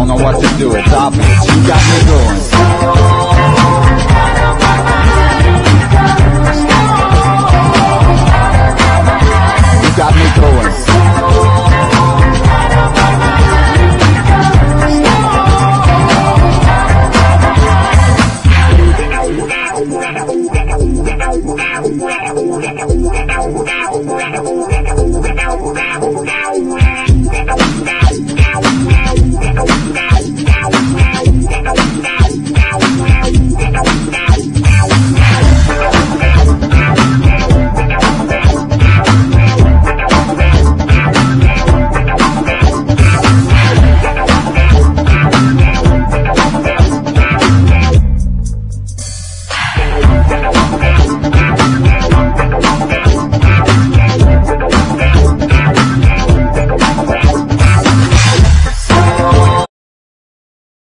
don't know what to do. It's obvious you got me going.